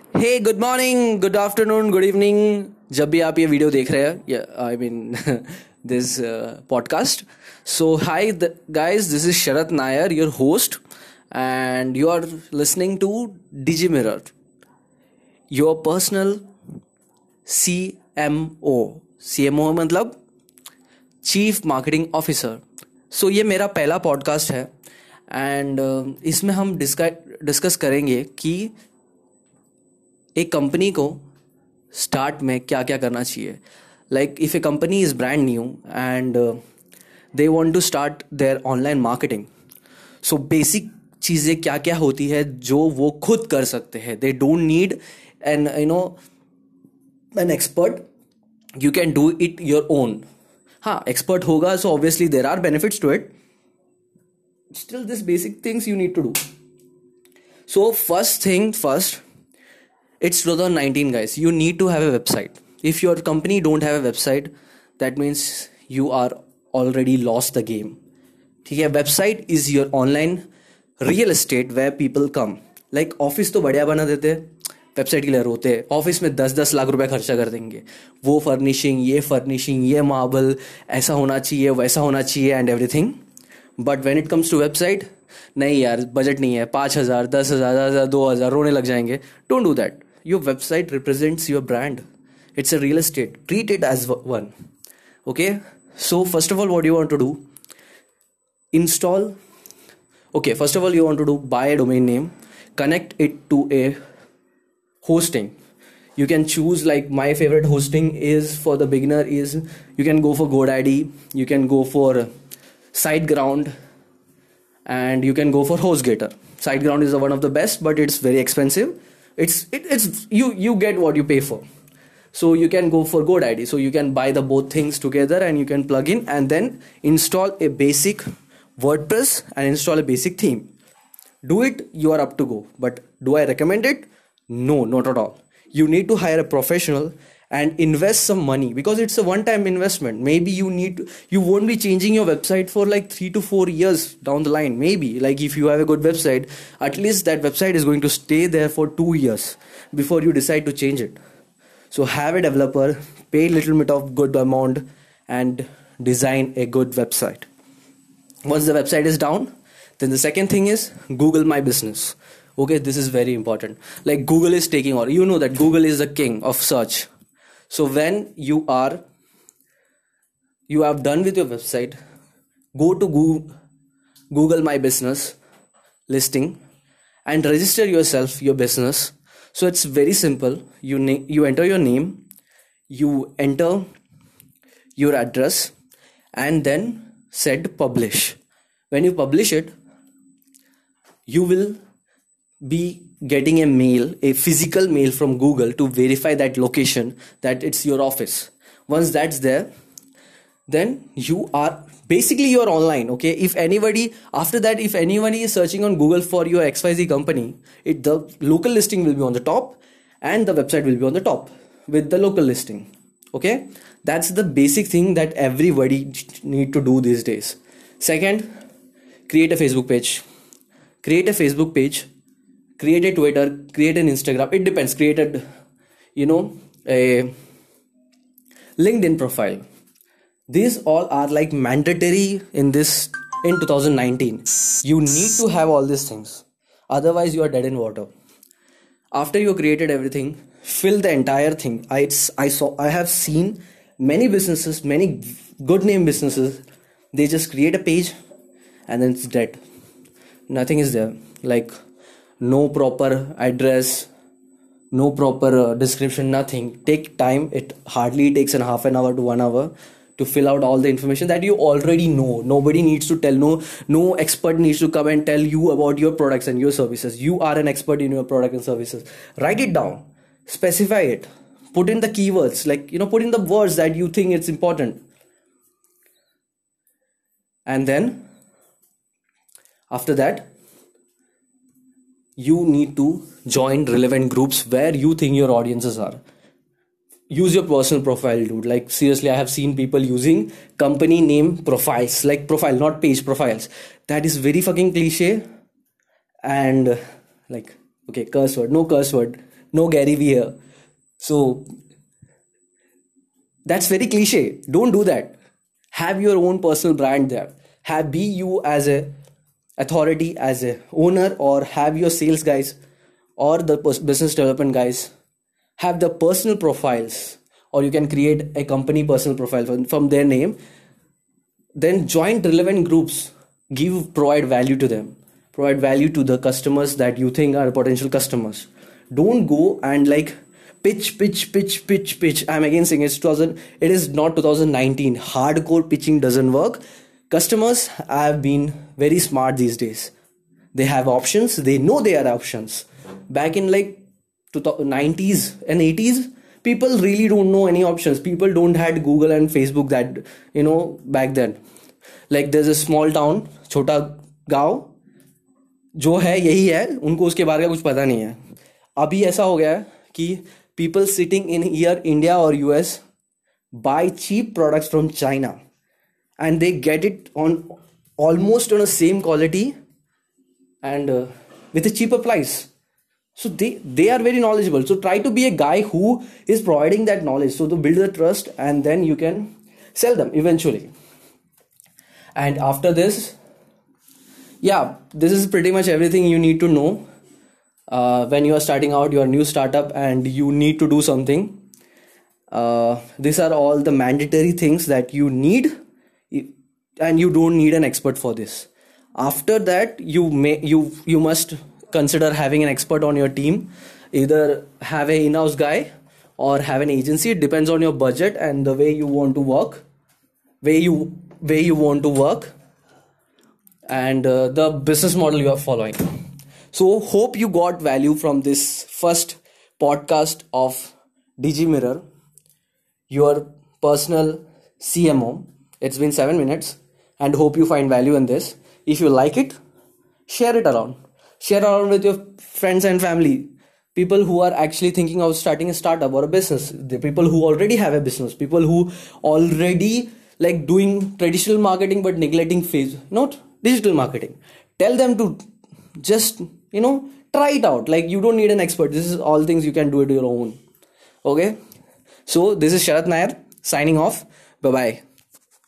हे good morning, good afternoon, good evening, जब भी आप ये वीडियो देख रहे हैं, I mean this podcast. So hi guys, this is Sharat Nair, your host, and you are listening to Digi Mirror, your personal CMO. CMO मतलब chief marketing officer. So ये मेरा पहला पॉडकास्ट है एंड इसमें हम डिस्कस करेंगे कि एक कंपनी को स्टार्ट में क्या क्या करना चाहिए. Like if a company is brand new and they want to start their online marketing, so basic चीज़ें क्या क्या होती है जो वो खुद कर सकते हैं. They don't need an an expert, you can do it your own. हाँ, एक्सपर्ट होगा so obviously there are benefits to it. Still this basic things you need to do. So first thing first, it's 2019 guys, you need to have a website. If your company don't have a website, that means you are already lost the game. ठीक है, website is your online real estate where people come. Like office तो बढ़िया बना देते हैं, website के लिए रोते हैं. ऑफिस में 10-10 लाख रुपए खर्चा कर देंगे, वो फर्निशिंग, ये मार्बल, ऐसा होना चाहिए, वैसा होना चाहिए and everything. But when it comes to website, नहीं यार बजट नहीं है, 5,000, 10,000, 2,000 रोने लग जाएंगे. Don't do that. Your website represents your brand. It's a real estate. Treat it as one. Okay? So first of all, what do you want to do? Install. Okay, first of all, you want to do buy a domain name, connect it to a hosting. You can choose, like my favorite hosting is for the beginner is, you can go for GoDaddy, you can go for SiteGround, and you can go for HostGator. SiteGround is one of the best, but it's very expensive. It's you get what you pay for. So you can go for GoDaddy, so you can buy the both things together and you can plug in and then install a basic WordPress and install a basic theme. Do it, you are up to go. But do I recommend it? No, not at all. You need to hire a professional and invest some money, because it's a one-time investment. Maybe you won't be changing your website for like 3 to 4 years down the line. Maybe like if you have a good website, at least that website is going to stay there for 2 years before you decide to change it. So have a developer, pay a little bit of good amount and design a good website. Once the website is down, then the second thing is Google My Business. Okay, this is very important. Like Google is taking over. You know that Google is the king of search. So when you have done with your website, go to Google My Business listing and register yourself, your business. So it's very simple. You enter your name, you enter your address, and then set publish. When you publish it, you will be getting a physical mail from Google to verify that location, that it's your office. Once that's there, then you're online. Okay, if anybody is searching on Google for your XYZ company, the local listing will be on the top and the website will be on the top with the local listing. Okay, that's the basic thing that everybody need to do these days. Second, create a Facebook page, create a Twitter, create an Instagram. It depends. Create a LinkedIn profile. These all are like mandatory in 2019. You need to have all these things. Otherwise, you are dead in water. After you created everything, fill the entire thing. I have seen many businesses, many good name businesses. They just create a page and then it's dead. Nothing is there. Like no proper address, no proper description, nothing. Take time. It hardly takes half an hour to 1 hour to fill out all the information that you already know. Nobody needs to tell. No expert needs to come and tell you about your products and your services. You are an expert in your product and services. Write it down, specify it, put in the keywords, like put in the words that you think it's important. And then after that, you need to join relevant groups where you think your audiences are. Use your personal profile, dude. Like seriously, I have seen people using company name profiles, like profile, not page, profiles. That is very fucking cliche. And like, okay, curse word, no curse word. No Gary Vee here. So that's very cliche. Don't do that. Have your own personal brand there. Have be you as a authority, as a owner, or have your sales guys or the business development guys have the personal profiles, or you can create a company personal profile from their name. Then join relevant groups, provide value to them, provide value to the customers that you think are potential customers. Don't go and like pitch. I'm again saying it is not 2019. Hardcore pitching doesn't work. Customers have been very smart these days. They have options, they know they are options. Back in like 90s and 80s, people really don't know any options. People don't had Google and Facebook that back then. Like there's a small town, छोटा गांव जो है यही है, उनको उसके बारे में कुछ पता नहीं है. अभी ऐसा हो गया है कि people sitting in here India or US buy cheap products from China and they get it on almost on the same quality and with a cheaper price. So they are very knowledgeable. So try to be a guy who is providing that knowledge, so to build the trust, and then you can sell them eventually. And after this, yeah, this is pretty much everything you need to know when you are starting out your new startup and you need to do something. These are all the mandatory things that you need, and you don't need an expert for this. After that, you must consider having an expert on your team. Either have an in-house guy or have an agency. It depends on your budget and the way you want to work, way you want to work, and the business model you are following. So hope you got value from this first podcast of DG Mirror, your personal CMO. It's been 7 minutes, and hope you find value in this. If you like it, share it around. Share around with your friends and family. People who are actually thinking of starting a startup or a business. The people who already have a business. People who already like doing traditional marketing but neglecting not digital marketing. Tell them to just, try it out. Like, you don't need an expert. This is all things you can do it your own. Okay. So this is Sharath Nair signing off. Bye-bye.